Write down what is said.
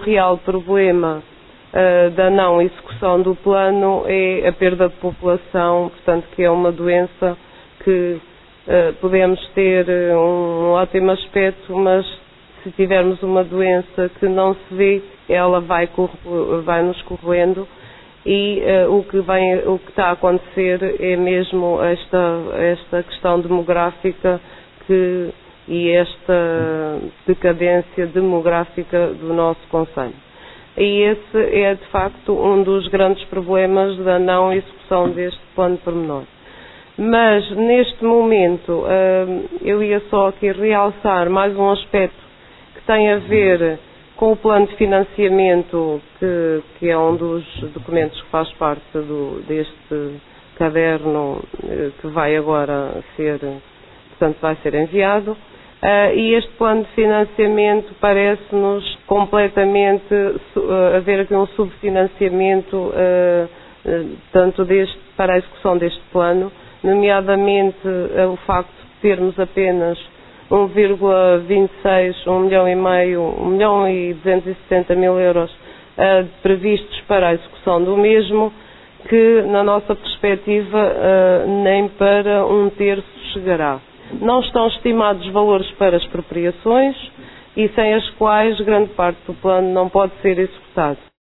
real problema da não execução do plano é a perda de população, portanto que é uma doença que podemos ter um ótimo aspecto, mas se tivermos uma doença que não se vê, ela vai nos corroendo e o que está a acontecer é mesmo esta questão demográfica e esta decadência demográfica do nosso concelho. E esse é de facto um dos grandes problemas da não execução deste plano pormenor. Mas neste momento eu ia só aqui realçar mais um aspecto que tem a ver com o plano de financiamento, que é um dos documentos que faz parte deste caderno que vai agora vai ser enviado. E este plano de financiamento parece-nos completamente haver aqui um subfinanciamento tanto para a execução deste plano, nomeadamente o facto de termos apenas 1,26, 1.260.000 euros previstos para a execução do mesmo, que na nossa perspectiva nem para um terço chegará. Não estão estimados valores para expropriações e sem as quais grande parte do plano não pode ser executado.